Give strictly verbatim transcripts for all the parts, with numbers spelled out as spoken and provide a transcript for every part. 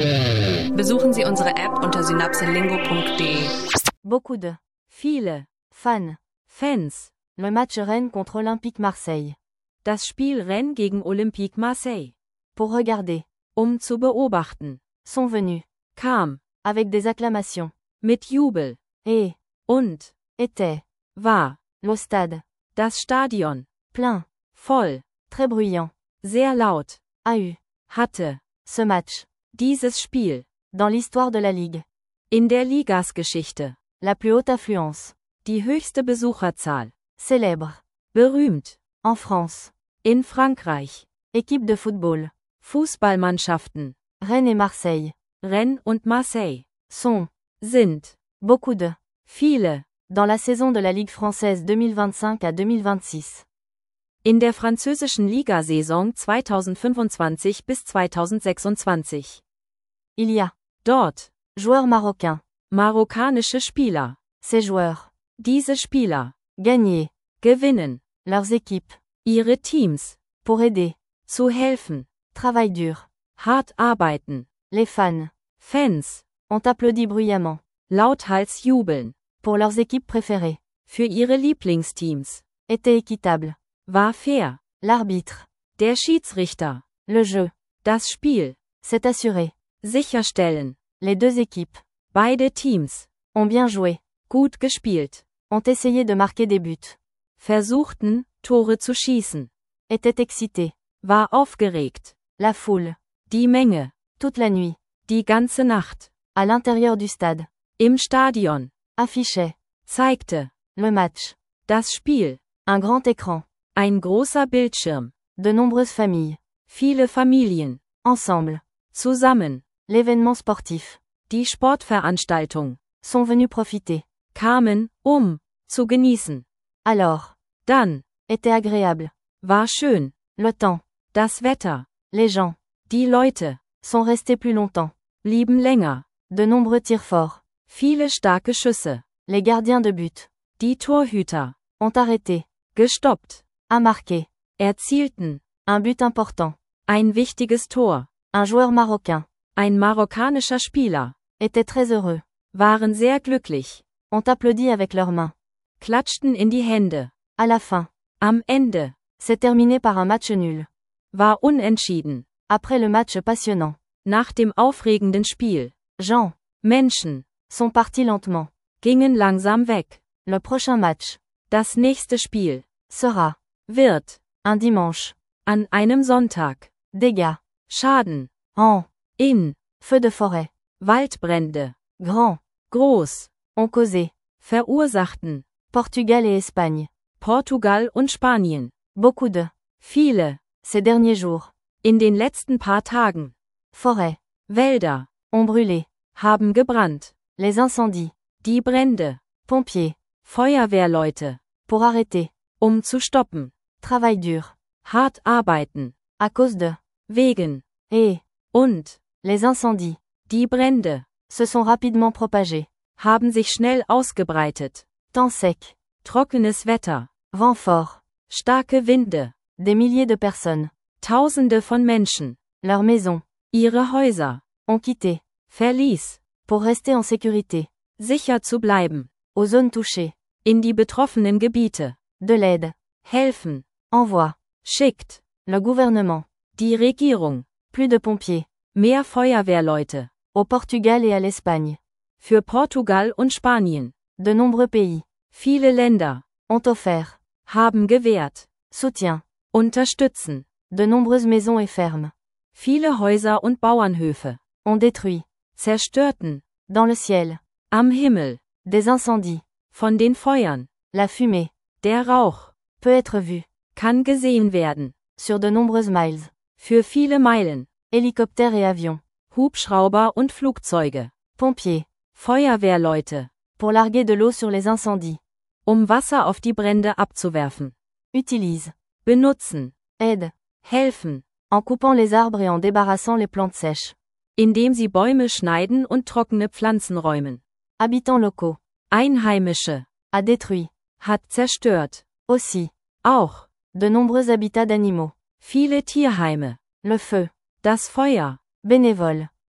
Besuchen Sie unsere App unter synapselingo punkt de. Beaucoup de. Viele. Fans. Fans. Le match Rennes contre Olympique Marseille. Das Spiel Rennes gegen Olympique Marseille. Pour regarder. Um zu beobachten. Sont venus. Kam. Avec des acclamations. Mit Jubel. Et. Und. Était. War. Le stade. Das Stadion. Plein. Voll. Très bruyant. Sehr laut. A eu. Hatte. Ce match. Dieses Spiel. Dans l'histoire de la Ligue. In der Ligasgeschichte. La plus haute affluence. Die höchste Besucherzahl. Célèbre. Berühmt. En France. In Frankreich. Équipe de football. Fußballmannschaften. Rennes et Marseille. Rennes und Marseille. Sont. Sind. Beaucoup de. Viele. Dans la saison de la Ligue française deux mille vingt-cinq à deux mille vingt-six. In der französischen Ligasaison zweitausendfünfundzwanzig bis zweitausendsechsundzwanzig. Il y a. Dort. Joueurs marocains. Marokkanische Spieler. Ces joueurs. Diese Spieler. Gagner. Gewinnen. Leurs équipes. Ihre Teams. Pour aider. Zu helfen. Travail dur. Hart arbeiten. Les fans. Fans. Ont applaudi bruyamment. Lauthals jubeln. Pour leurs équipes préférées. Für ihre Lieblingsteams. Était équitable. War fair. L'arbitre. Der Schiedsrichter. Le jeu. Das Spiel. C'est assuré. Sicherstellen. Les deux équipes. Beide Teams. Ont bien joué. Gut gespielt. Ont essayé de marquer des buts. Versuchten, Tore zu schießen. Était excité. War aufgeregt. La foule. Die Menge. Toute la nuit. Die ganze Nacht. À l'intérieur du stade. Im Stadion. Affichait. Zeigte. Le match. Das Spiel. Un grand écran. Ein großer Bildschirm. De nombreuses familles. Viele Familien. Ensemble. Zusammen. L'événement sportif. Die Sportveranstaltung. Sont venus profiter. Kamen, um zu genießen. Alors. Dann. Était agréable. War schön. Le temps. Das Wetter. Les gens. Die Leute. Sont restés plus longtemps. Blieben länger. De nombreux tirs forts. Viele starke Schüsse. Les gardiens de but. Die Torhüter. Ont arrêté. Gestoppt. A marqué. Erzielten. Un but important. Ein wichtiges Tor. Un joueur marocain. Ein marokkanischer Spieler. Était très heureux. Waren sehr glücklich. Ont applaudi avec leurs mains. Klatschten in die Hände. À la fin. Am Ende. C'est terminé par un match nul. War unentschieden. Après le match passionnant. Nach dem aufregenden Spiel. Gens. Menschen. Sont partis lentement. Gingen langsam weg. Le prochain match. Das nächste Spiel. Sera. Wird. Un dimanche. An einem Sonntag. Dégâts. Schaden. En. In. Feu de forêt. Waldbrände. Grand. Groß. Ont causé. Verursachten. Portugal et Espagne. Portugal und Spanien. Beaucoup de. Viele. Ces derniers jours. In den letzten paar Tagen. Forêt. Wälder. Ont brûlé. Haben gebrannt. Les incendies. Die Brände. Pompiers. Feuerwehrleute. Pour arrêter. Um zu stoppen. Travail dur. Hart arbeiten. À cause de. Wegen. Et. Und. Les incendies. Die Brände. Se sont rapidement propagés. Haben sich schnell ausgebreitet. Temps sec. Trockenes Wetter. Vent fort. Starke Winde. Des milliers de personnes. Tausende von Menschen. Leurs maisons. Ihre Häuser. Ont quitté. Verließ. Pour rester en sécurité. Sicher zu bleiben. Aux zones touchées. In die betroffenen Gebiete. De l'aide. Helfen. Envoie. Schickt. Le gouvernement. Die Regierung. Plus de pompiers. Mehr Feuerwehrleute. Au Portugal et à l'Espagne. Für Portugal und Spanien. De nombreux pays. Viele Länder. Ont offert. Haben gewährt. Soutien. Unterstützen. De nombreuses maisons et fermes. Viele Häuser und Bauernhöfe. Ont détruit. Zerstörten. Dans le ciel. Am Himmel. Des incendies. Von den Feuern. La fumée. Der Rauch. Peut être vue. Kann gesehen werden. Sur de nombreuses miles. Für viele Meilen. Hélicoptères et avions. Hubschrauber und Flugzeuge. Pompiers. Feuerwehrleute. Pour larguer de l'eau sur les incendies. Um Wasser auf die Brände abzuwerfen. Utilise. Benutzen. Aide. Helfen. En coupant les arbres et en débarrassant les plantes sèches. Indem sie Bäume schneiden und trockene Pflanzen räumen. Habitants locaux. Einheimische. A détruit. Hat zerstört. Aussi. Auch. De nombreux habitats d'animaux. Viele Tierheime. Le feu. Das Feuer. Bénévole.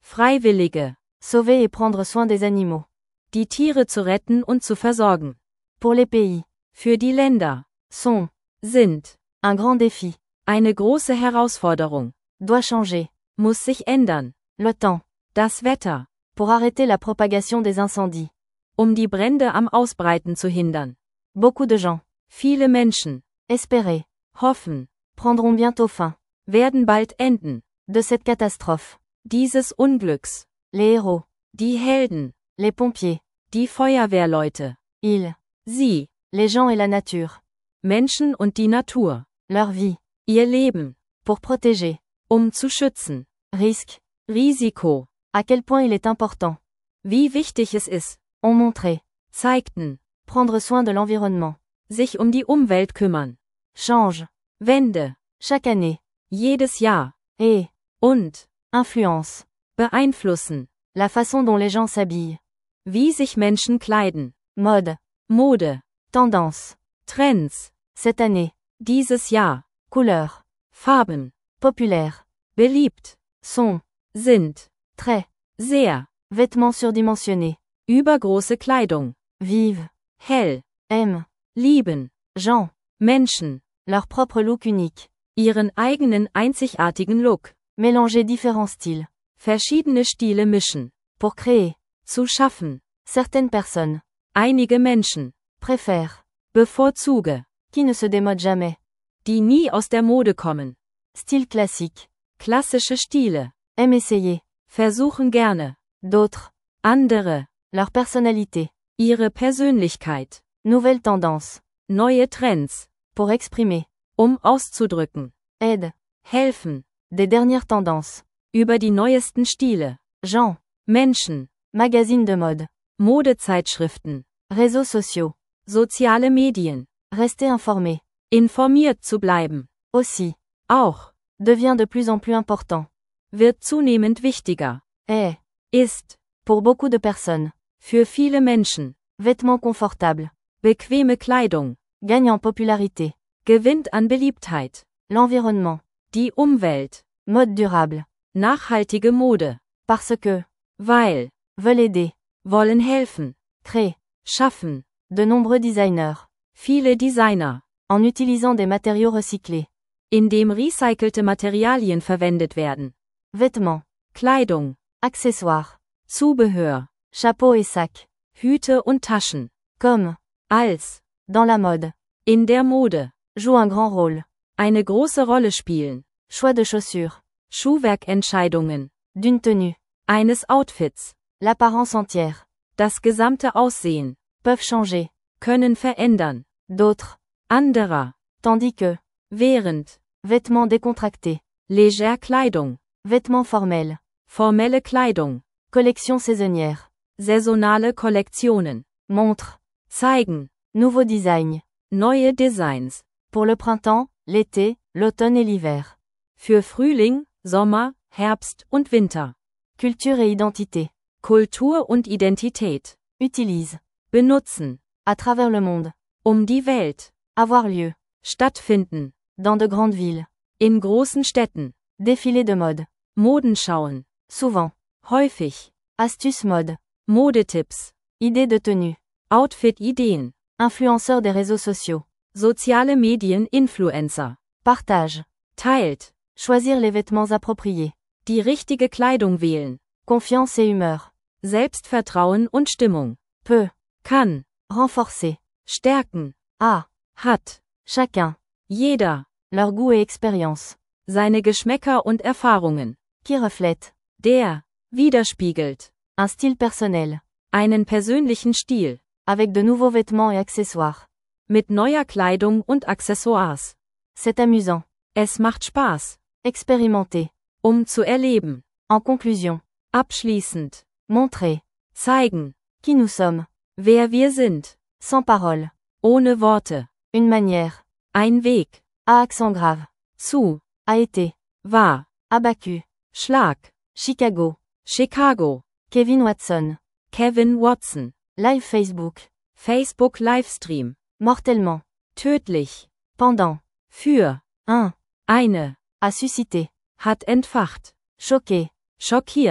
Freiwillige. Sauver et prendre soin des animaux. Die Tiere zu retten und zu versorgen. Pour les pays. Für die Länder. Sont. Sind. Un grand défi. Eine große Herausforderung. Doit changer. Muss sich ändern. Le temps. Das Wetter. Pour arrêter la propagation des incendies. Um die Brände am Ausbreiten zu hindern. Beaucoup de gens. Viele Menschen. Espérer. Hoffen. Prendront bientôt fin. Werden bald enden. De cette catastrophe. Dieses Unglücks. Les héros. Die Helden. Les pompiers. Die Feuerwehrleute. Ils. Sie. Les gens et la nature. Menschen und die Natur. Leur vie. Ihr Leben. Pour protéger. Um zu schützen. Risque. Risiko. À quel point il est important. Wie wichtig es ist. Ont montré. Zeigten. Prendre soin de l'environnement. Sich um die Umwelt kümmern. Change. Wende. Chaque année. Jedes Jahr. Et. Und. Influence. Beeinflussen. La façon dont les gens s'habillent. Wie sich Menschen kleiden. Mode. Mode. Tendance. Trends. Cette année. Dieses Jahr. Couleur. Farben. Populaire. Beliebt. Sont. Sind. Très. Sehr. Vêtements surdimensionnés. Übergroße Kleidung. Vive. Hell. Aime. Lieben. Gens. Menschen. Leur propre look unique. Ihren eigenen einzigartigen Look. Mélanger différents styles. Verschiedene Stile mischen. Pour créer. Zu schaffen. Certaines personnes. Einige Menschen. Préfèrent. Bevorzuge. Qui ne se démode jamais. Die nie aus der Mode kommen. Style classique. Klassische Stile. Aiment essayer. Versuchen gerne. D'autres. Andere. Leur personnalité. Ihre Persönlichkeit. Nouvelle tendance. Neue Trends. Pour exprimer. Um auszudrücken. Aide. Helfen. Des dernières tendances. Über die neuesten Stile. Gens. Menschen. Magazines de mode. Modezeitschriften. Réseaux sociaux. Soziale Medien. Rester informé. Informiert zu bleiben. Aussi. Auch. Devient de plus en plus important. Wird zunehmend wichtiger. Est. Ist. Pour beaucoup de personnes. Für viele Menschen. Vêtements confortables. Bequeme Kleidung. Gagne en popularité. Gewinnt an Beliebtheit. L'environnement. Die Umwelt. Mode durable. Nachhaltige Mode. Parce que. Weil. Veulent aider. Wollen helfen. Créer. Schaffen. De nombreux designers. Viele Designer. En utilisant des matériaux recyclés. Indem recycelte Materialien verwendet werden. Vêtements. Kleidung. Accessoires. Zubehör. Chapeaux et sacs. Hüte und Taschen. Comme. Als. Dans la mode. In der Mode. Joue un grand rôle. Eine große Rolle spielen. Choix de chaussures. Schuhwerkentscheidungen. D'une tenue. Eines Outfits. L'apparence entière. Das gesamte Aussehen. Peuvent changer. Können verändern. D'autres. Anderer. Tandis que. Während. Vêtements décontractés. Légère Kleidung. Vêtements formels. Formelle Kleidung. Collection saisonnière. Saisonale Kollektionen. Montre. Zeigen. Nouveaux designs. Neue Designs. Pour le printemps, l'été, l'automne et l'hiver. Für Frühling, Sommer, Herbst und Winter. Culture et identité. Kultur und Identität. Utilise. Benutzen. À travers le monde. Um die Welt. Avoir lieu. Stattfinden. Dans de grandes villes. In großen Städten. Défilé de mode. Modenschauen. Souvent. Häufig. Astuces mode. Modetipps. Idées de tenue. Outfit-Ideen. Influenceurs des réseaux sociaux. Soziale Medien Influencer. Partage. Teilt. Choisir les vêtements appropriés. Die richtige Kleidung wählen. Confiance et humeur. Selbstvertrauen und Stimmung. Peut. Kann. Renforcer. Stärken. A. Hat. Chacun. Jeder. Leur goût et expérience. Seine Geschmäcker und Erfahrungen. Qui reflète. Der. Widerspiegelt. Un style personnel. Einen persönlichen Stil. Avec de nouveaux vêtements et accessoires. Mit neuer Kleidung und Accessoires. C'est amusant. Es macht Spaß. Expérimenter. Um zu erleben. En conclusion. Abschließend. Montrer. Zeigen. Qui nous sommes. Wer wir sind. Sans parole. Ohne Worte. Une manière. Ein Weg. À accent grave. Zu. A été. War. Abattu. Schlag. Chicago. Chicago. Kevin Watson. Kevin Watson. Live Facebook. Facebook Livestream. Mortellement. Tödlich. Pendant. Für. Un. Eine. A suscité. Hat entfacht. Choqué. Schockiert.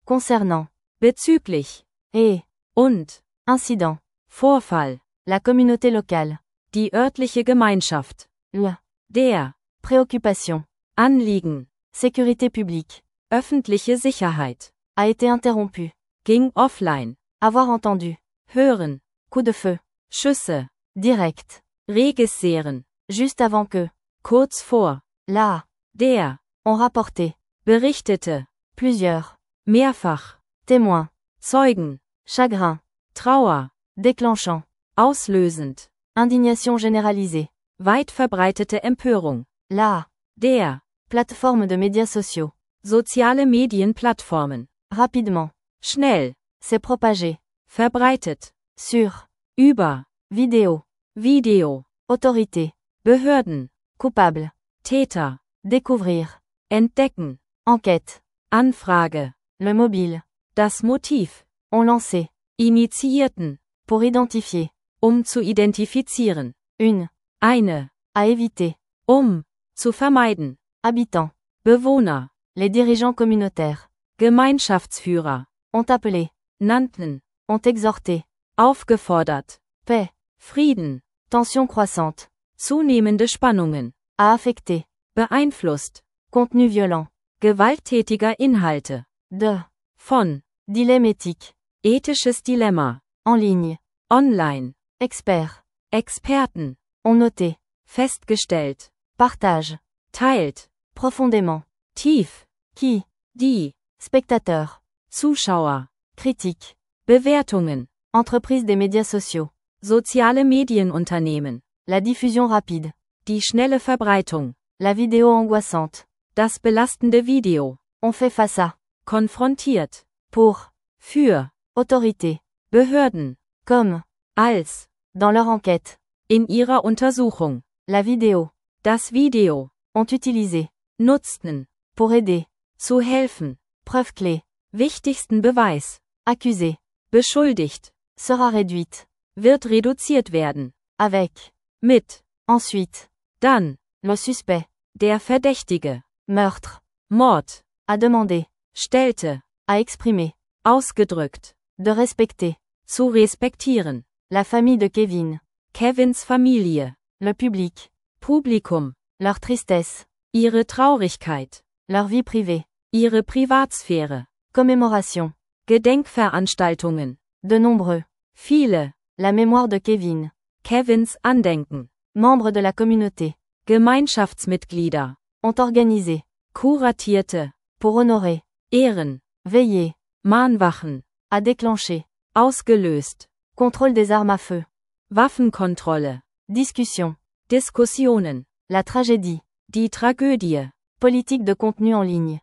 Concernant. bezüglich, Et. und, Incident. Vorfall, La communauté locale. die örtliche Gemeinschaft, Le. der, Préoccupation. Anliegen, Sécurité publique. öffentliche Sicherheit, A été interrompu. ging offline, Avoir entendu. hören, Coup de feu. Schüsse, Direct. Regisseren, Juste avant que. kurz vor, La. der, On rapporté. berichtete, Plusieurs. mehrfach, Témoins. Zeugen, Chagrin. Trauer, Déclenchant. auslösend, Indignation généralisée. weit verbreitete Empörung, La. der, Plateforme de médias sociaux. soziale Medienplattformen, Rapidement. schnell, C'est propagé. verbreitet, Sur. über, Vidéo. Video, Autorité. Behörden, Coupable. Täter, Découvrir. entdecken, Enquête. Anfrage, Le mobile. das Motiv, On lancé. initiierten, Pour identifier. um zu identifizieren, Une. eine, À éviter. um, zu vermeiden, Habitants. Bewohner, Les dirigeants communautaires. Gemeinschaftsführer, Ont appelé. nannten, Ont exhorté. aufgefordert, Paix. Frieden, Tension croissante. zunehmende Spannungen, A affecté. beeinflusst, Contenu violent. gewalttätiger Inhalte, De. von, Dilemme éthique. ethisches Dilemma, En ligne. online, Expert. Experten, On noté. festgestellt, Partage. teilt, Profondément. tief, Qui. die, Spectateur. Zuschauer, Critique. Bewertungen, Entreprise des médias sociaux. soziale Medienunternehmen, La diffusion rapide. die schnelle Verbreitung, La vidéo angoissante. das belastende Video, On fait face à. konfrontiert, Pour. für, Autorité. Behörden, Comme. als, Dans leur enquête. in ihrer Untersuchung, La vidéo. das Video, Ont utilisé. nutzten, Pour aider. zu helfen, Preuve clé. wichtigsten Beweis, Accusé. beschuldigt, Sera réduite. wird reduziert werden, Avec. mit, Ensuite. dann, Le suspect. der Verdächtige, Meurtre. Mord, À demander. stellte, À exprimer. ausgedrückt, De respecter. zu respektieren, La famille de Kevin. Kevins Familie, Le public. Publikum, Leur tristesse. ihre Traurigkeit, Leur vie privée. ihre Privatsphäre, Commémoration. Gedenkveranstaltungen, De nombreux. viele, La mémoire de Kevin. Kevins Andenken, Membres de la communauté. Gemeinschaftsmitglieder, Ont organisé. kuratierte, Pour honorer. Ehren, Veiller. Mahnwachen, À déclencher. ausgelöst, Contrôle des armes à feu. Waffenkontrolle, Discussion. Diskussionen, La tragédie. die Tragödie, Politique de contenu en ligne.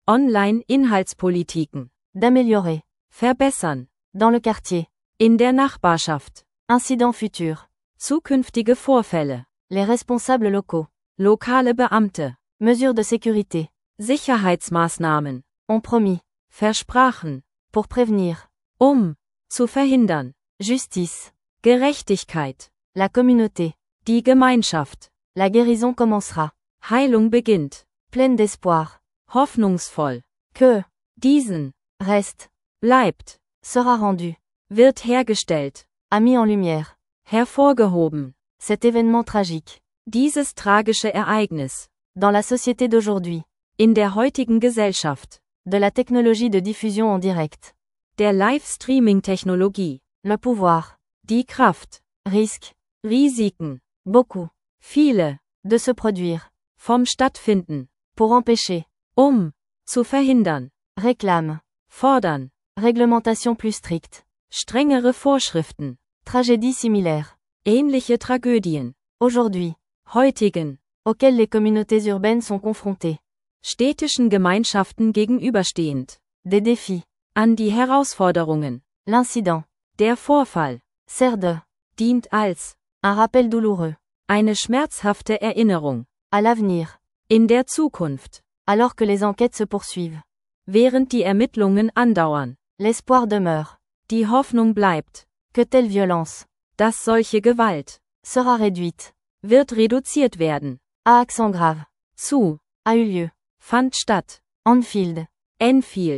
Online-Inhaltspolitiken, D'améliorer. verbessern, Dans le quartier. in der Nachbarschaft, Incident futur. zukünftige Vorfälle, Les responsables locaux. lokale Beamte, Mesures de sécurité. Sicherheitsmaßnahmen, Ont promis. versprachen, Pour prévenir. um, zu verhindern, Justice. Gerechtigkeit, La communauté. die Gemeinschaft, La guérison commencera. Heilung beginnt, Pleine d'espoir. hoffnungsvoll, Que. diesen, Reste. bleibt, Sera rendu. wird hergestellt, A mis en lumière. hervorgehoben, Cet événement tragique. dieses tragische Ereignis, Dans la société d'aujourd'hui. in der heutigen Gesellschaft, De la technologie de diffusion en direct. der Live-Streaming-Technologie, Le pouvoir. die Kraft, Risque. Risiken, Beaucoup. viele, De se produire. vom Stattfinden, Pour empêcher. um, zu verhindern, Réclame. fordern, Réglementation plus stricte. strengere Vorschriften, Tragédie similaire. ähnliche Tragödien, Aujourd'hui. heutigen, Auxquelles les communautés urbaines sont confrontées. städtischen Gemeinschaften gegenüberstehend, Des défis. an die Herausforderungen, L'incident. der Vorfall, Sert de. dient als, Un rappel douloureux. eine schmerzhafte Erinnerung, À l'avenir. in der Zukunft, Alors que les enquêtes se poursuivent. während die Ermittlungen andauern, L'espoir demeure. die Hoffnung bleibt, Que telle violence. dass solche Gewalt, Sera réduite. wird reduziert werden, À accent grave. zu, A eu lieu. fand statt, Anfield. Enfield,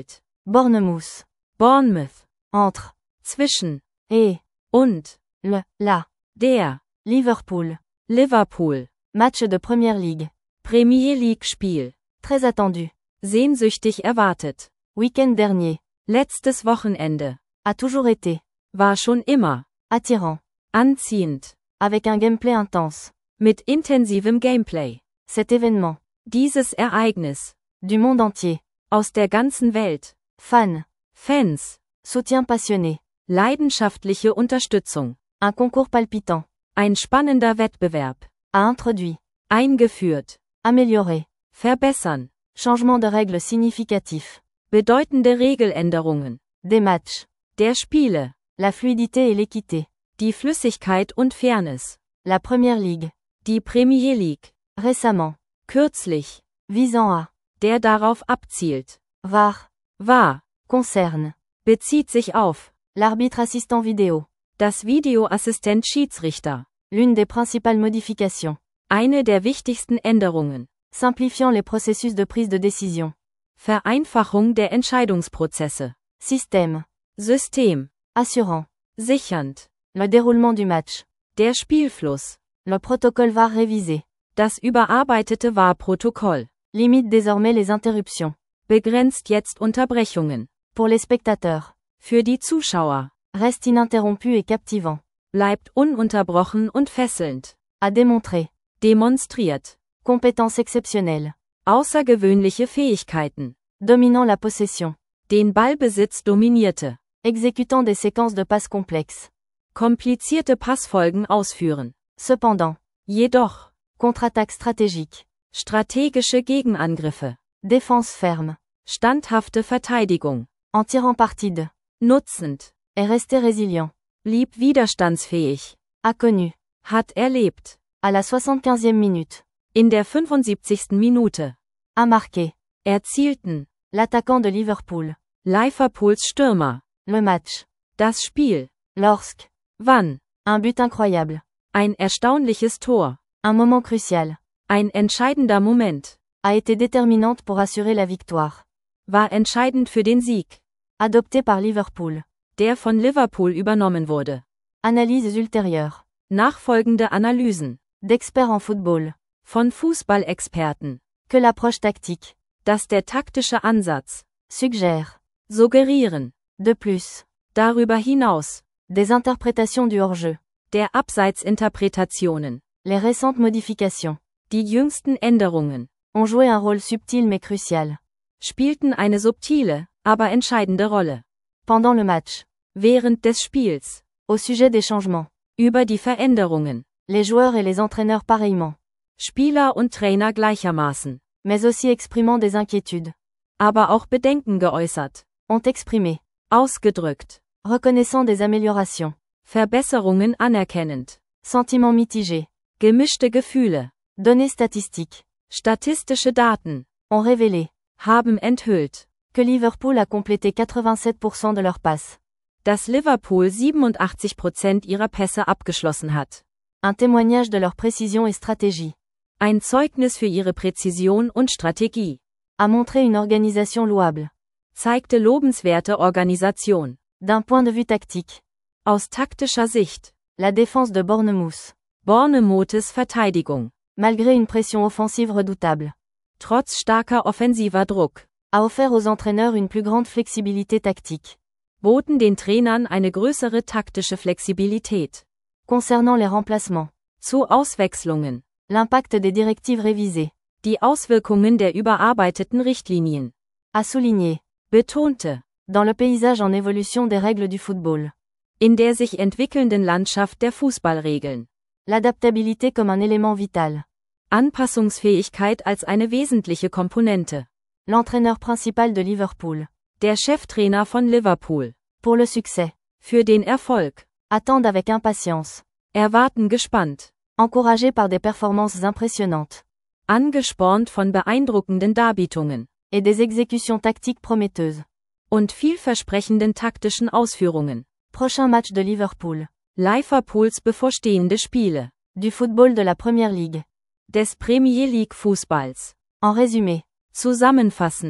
Bournemouth. Bournemouth. Entre. Zwischen. Et. Und. Le. La. Der. Liverpool. Liverpool. Match de Première Ligue. Premier League-Spiel. Très attendu. Sehnsüchtig erwartet. Week-end dernier. Letztes Wochenende. A toujours été. War schon immer. Attirant. Anziehend. Avec un gameplay intense. Mit intensivem Gameplay. Cet événement. Dieses Ereignis. Du monde entier. Aus der ganzen Welt. Fans. Fans. Soutien passionné. Leidenschaftliche Unterstützung. Un concours palpitant. Ein spannender Wettbewerb. A introduit. Eingeführt. Amélioré. Verbessern. Changement de règles significatif. Bedeutende Regeländerungen. Des matchs. Der Spiele. La fluidité et l'équité. Die Flüssigkeit und Fairness. La Première Ligue. Die Premier League. Récemment. Kürzlich. Visant à. Der darauf abzielt. Var. War. Concerne. Bezieht sich auf. L'arbitre assistant vidéo. Das Videoassistent Schiedsrichter. L'une des principales modifications. Eine der wichtigsten Änderungen. Simplifiant les processus de prise de décision. Vereinfachung der Entscheidungsprozesse. Système. System. Assurant. Sichernd. Le déroulement du match. Der Spielfluss. Le protocole V A R révisé. Das überarbeitete V A R-Protokoll. Limite désormais les interruptions. Begrenzt jetzt Unterbrechungen. Pour les spectateurs. Für die Zuschauer. Reste ininterrompu et captivant. Bleibt ununterbrochen und fesselnd. À démontrer. Demonstriert. Compétence exceptionnelle. Außergewöhnliche Fähigkeiten. Dominant la possession. Den Ballbesitz dominierte. Exécutant des séquences de passes complexes. Komplizierte Passfolgen ausführen. Cependant. Jedoch. Contre-attaque stratégique. Strategische Gegenangriffe. Défense ferme. Standhafte Verteidigung. En tirant parti de. Nutzend. Est resté résilient. Blieb widerstandsfähig. A connu. Hat erlebt. À la soixante-quinzième minute. In der fünfundsiebzigsten Minute. A marqué. Erzielten. L'attaquant de Liverpool. Liverpools Stürmer. Le match. Das Spiel. Lorsque. Wann. Un but incroyable. Ein erstaunliches Tor. Un moment crucial. Ein entscheidender Moment. A été déterminante pour assurer la victoire. War entscheidend für den Sieg. Adopté par Liverpool. Der von Liverpool übernommen wurde. Analyses ultérieures. Nachfolgende Analysen. D'experts en football. Von Fußballexperten. Que l'approche tactique. Dass der taktische Ansatz. Suggère. Suggerieren. De plus. Darüber hinaus. Des interprétations du hors-jeu. Der Abseitsinterpretationen. Les récentes modifications. Die jüngsten Änderungen. Ont joué un rôle subtil mais crucial. Spielten eine subtile, aber entscheidende Rolle. Pendant le match. Während des Spiels. Au sujet des changements. Über die Veränderungen. Les joueurs et les entraîneurs pareillement. Spieler und Trainer gleichermaßen. Mais aussi exprimant des inquiétudes. Aber auch Bedenken geäußert. Ont exprimé. Ausgedrückt. Reconnaissant des améliorations. Verbesserungen anerkennend. Sentiments mitigés. Gemischte Gefühle. Données statistiques. Statistische Daten. Ont révélé. Haben enthüllt. Que Liverpool a complété quatre-vingt-sept pour cent de leurs passes. Dass Liverpool siebenundachtzig Prozent ihrer Pässe abgeschlossen hat. Un témoignage de leur précision et stratégie. Ein Zeugnis für ihre Präzision und Strategie. A montré une organisation louable. Zeigte lobenswerte Organisation. D'un point de vue tactique. Aus taktischer Sicht. La défense de Bournemouth. Bournemouths Verteidigung. Malgré une pression offensive redoutable. Trotz starker offensiver Druck. A offert aux entraîneurs une plus grande flexibilité tactique. Boten den Trainern eine größere taktische Flexibilität. Concernant les remplacements. Zu Auswechslungen. L'impact des directives révisées. Die Auswirkungen der überarbeiteten Richtlinien. A souligné. Betonte. Dans le paysage en évolution des règles du football. In der sich entwickelnden Landschaft der Fußballregeln. L'adaptabilité comme un élément vital. Anpassungsfähigkeit als eine wesentliche Komponente. L'entraîneur principal de Liverpool. Der Cheftrainer von Liverpool. Pour le succès. Für den Erfolg. Attendent avec impatience. Erwarten gespannt. Encouragés par des performances impressionnantes. Angespornt von beeindruckenden Darbietungen. Et des exécutions tactiques prometteuses. Und vielversprechenden taktischen Ausführungen. Prochain match de Liverpool. Liverpools bevorstehende Spiele. Du football de la Première Ligue. Des Premier League Fußballs. En résumé. Zusammenfassend.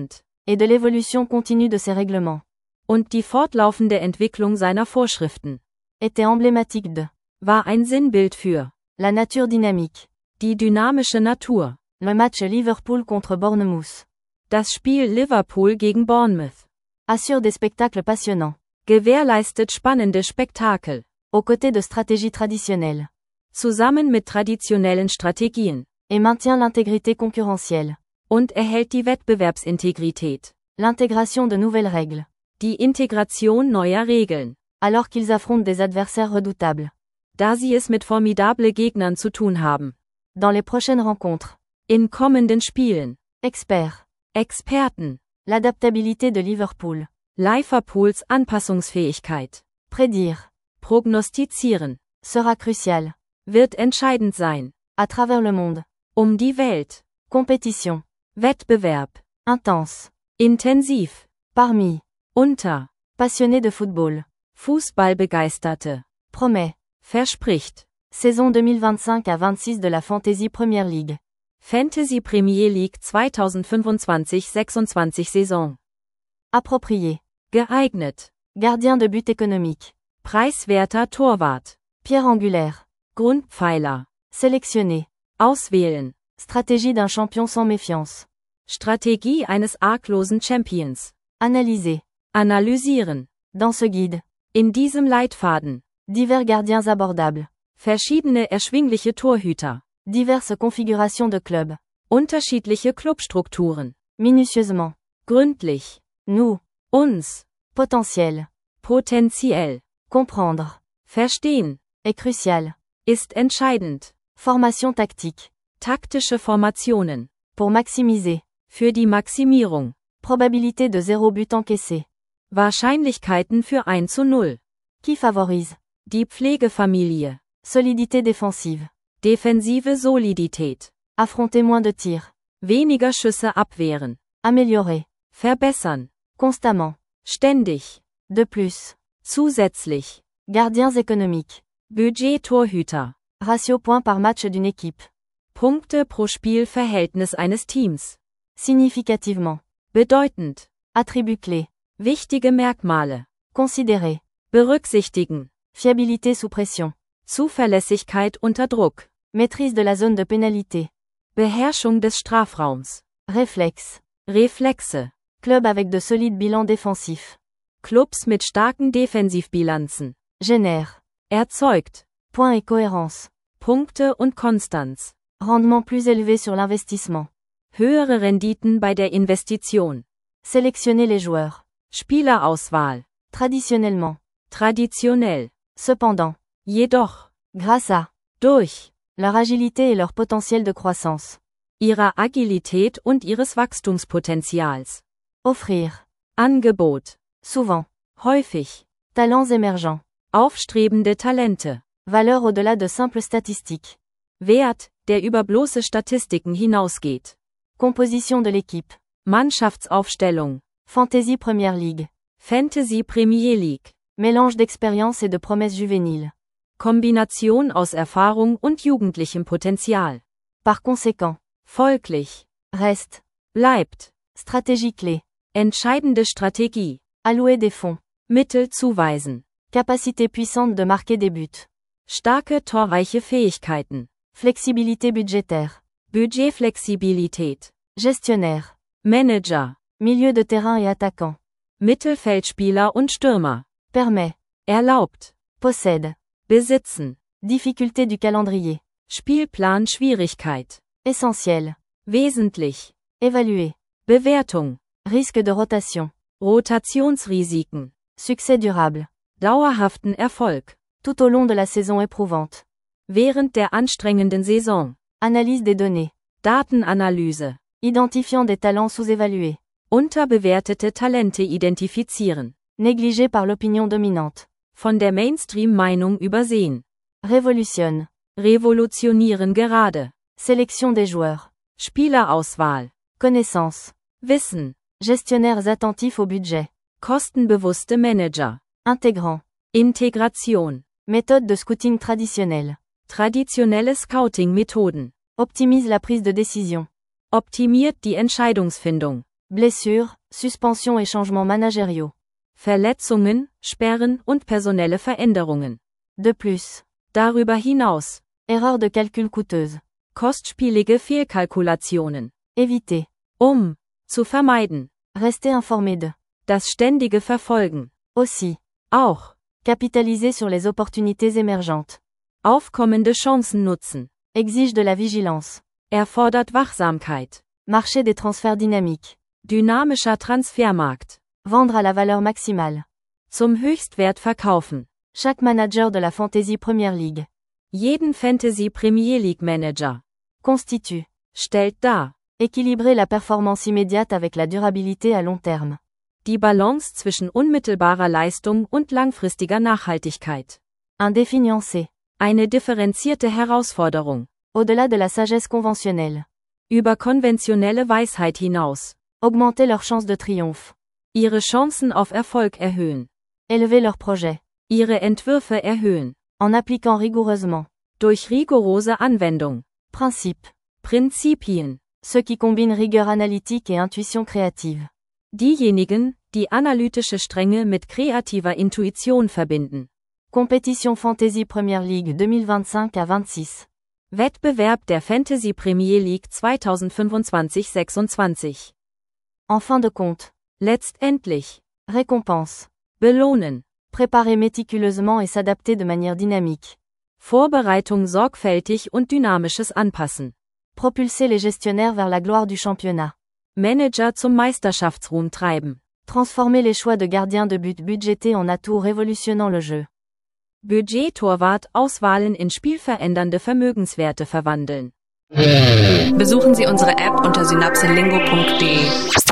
et de l'évolution continue de ses règlements, und die fortlaufende Entwicklung seiner Vorschriften, était emblématique de war ein Sinnbild für la nature dynamique. die dynamische Natur. Le match Liverpool contre Bournemouth Das Spiel Liverpool gegen Bournemouth assure des spectacles passionnants, gewährleistet spannende Spektakel, aux côtés de stratégies traditionnelles, zusammen mit traditionellen Strategien, et maintient l'intégrité concurrentielle, und erhält die Wettbewerbsintegrität, l'intégration de nouvelles règles, die Integration neuer Regeln, alors qu'ils affrontent des adversaires redoutables. da sie es mit formidable Gegnern zu tun haben. Dans les prochaines rencontres, In kommenden Spielen, experts, Experten, l'adaptabilité de Liverpool, Liverpools Anpassungsfähigkeit, prédire, prognostizieren, sera crucial, wird entscheidend sein, à travers le monde. um die Welt, Compétition, Wettbewerb, intense, intensiv, parmi, unter, passionnés de football, Fußballbegeisterte, promet, verspricht, saison deux mille vingt-cinq à vingt-six de la Fantasy Premier League. Fantasy Premier League zwanzig fünfundzwanzig sechsundzwanzig Saison, Approprié, geeignet, gardien de but économique, preiswerter Torwart, pierre angulaire, Grundpfeiler, sélectionné, auswählen, stratégie d'un champion sans méfiance, Strategie eines arglosen Champions, analyser, analysieren, dans ce guide, in diesem Leitfaden, divers gardiens abordables, verschiedene erschwingliche Torhüter, diverses configurations de clubs, unterschiedliche Clubstrukturen, minutieusement, gründlich, nous, uns, potentiel, potenziell, comprendre, verstehen, est crucial, ist entscheidend, formation tactique, taktische Formationen, pour maximiser, für die Maximierung, probabilité de zéro but encaissé, Wahrscheinlichkeiten für eins zu null, qui favorise, die Pflegefamilie, solidité défensive, defensive Solidität, affronter moins de tirs, weniger Schüsse abwehren, améliorer, verbessern, constamment, ständig, de plus, zusätzlich, gardiens économiques, Budget Torhüter, ratio point par match d'une équipe, Punkte pro Spiel Verhältnis eines Teams, significativement, bedeutend, attribut clé, wichtige Merkmale, considérer, berücksichtigen, fiabilité sous pression, Zuverlässigkeit unter Druck, maîtrise de la zone de pénalité, Beherrschung des Strafraums, réflexe, Reflexe, club avec de solides bilans défensifs, Clubs mit starken Defensivbilanzen, génère, erzeugt, points et cohérence, Punkte und Konstanz, rendement plus élevé sur l'investissement, höhere Renditen bei der Investition, sélectionner les joueurs, Spielerauswahl, traditionnellement, traditionell, cependant, jedoch, grâce à, durch, leur agilité et leur potentiel de croissance, ihrer Agilität und ihres Wachstumspotenzials, offrir, Angebot, souvent, häufig, talents émergents, aufstrebende Talente, valeur au-delà de simples statistiques, Wert, der über bloße Statistiken hinausgeht, composition de l'équipe, Mannschaftsaufstellung, Fantasy Premier League, Fantasy Premier League, mélange d'expérience et de promesses juvéniles, Kombination aus Erfahrung und jugendlichem Potenzial, par conséquent, folglich, reste, bleibt, stratégie clé, entscheidende Strategie, allouer des fonds, Mittel zuweisen, capacité puissante de marquer des buts, starke torreiche Fähigkeiten, flexibilité budgétaire, Budgetflexibilität, gestionnaire, Manager, milieu de terrain et attaquant, Mittelfeldspieler und Stürmer, permet, erlaubt, possède, besitzen, difficulté du calendrier, Spielplan Schwierigkeit, essentiel, wesentlich, évaluer, Bewertung, risque de rotation, Rotationsrisiken, succès durable, dauerhaften Erfolg, tout au long de la saison éprouvante, während der anstrengenden Saison, analyse des données, Datenanalyse, identifiant des talents sous-évalués, unterbewertete Talente identifizieren, négligés par l'opinion dominante, von der Mainstream-Meinung übersehen, révolutionne, revolutionieren gerade, sélection des joueurs, Spielerauswahl, connaissance, Wissen, gestionnaires attentifs au budget, kostenbewusste Manager, intégrant, Integration, méthode de scouting traditionnelle, traditionelle Scouting-Methoden, optimise la prise de décision, optimiert die Entscheidungsfindung, blessure, Suspension et changements managériaux. Verletzungen, Sperren und personelle Veränderungen. De plus. Darüber hinaus. Erreur de calcul coûteuse. Kostspielige Fehlkalkulationen. Éviter. Um. Zu vermeiden. Rester informé de. Das ständige Verfolgen. Aussi. Auch. Capitaliser sur les opportunités émergentes. Aufkommende Chancen nutzen. Exige de la vigilance. Erfordert Wachsamkeit. Marché des transferts dynamiques. Dynamischer Transfermarkt. Vendre à la valeur maximale. Zum Höchstwert verkaufen. Chaque manager de la Fantasy Premier League. Jeden Fantasy Premier League Manager. Constitue. Stellt dar. Équilibrer la performance immédiate avec la durabilité à long terme. Die Balance zwischen unmittelbarer Leistung und langfristiger Nachhaltigkeit. Un défi nuancé. Eine differenzierte Herausforderung. Au-delà de la sagesse conventionnelle. Über konventionelle Weisheit hinaus. Augmenter leurs chances de triomphe. Ihre Chancen auf Erfolg erhöhen. Élever leurs projets. Ihre Entwürfe erhöhen. En appliquant rigoureusement. Durch rigorose Anwendung. Principe. Prinzipien. Ceux qui combinent rigueur analytique et intuition créative. Diejenigen, die analytische Strenge mit kreativer Intuition verbinden. Compétition Fantasy Premier League zwanzig vingt-cinq à vingt-six. Wettbewerb der Fantasy Premier League zwanzig fünfundzwanzig sechsundzwanzig. En fin de compte. Letztendlich. Récompense. Belohnen. Préparer méticuleusement et s'adapter de manière dynamique. Vorbereitung sorgfältig und dynamisches Anpassen. Propulser les gestionnaires vers la gloire du championnat. Manager zum Meisterschaftsruhm treiben. Transformer les choix de gardiens de but budgétés en atouts révolutionnant le jeu. Budget-Torwart Auswahlen in spielverändernde Vermögenswerte verwandeln. Besuchen Sie unsere App unter synapselingo punkt de.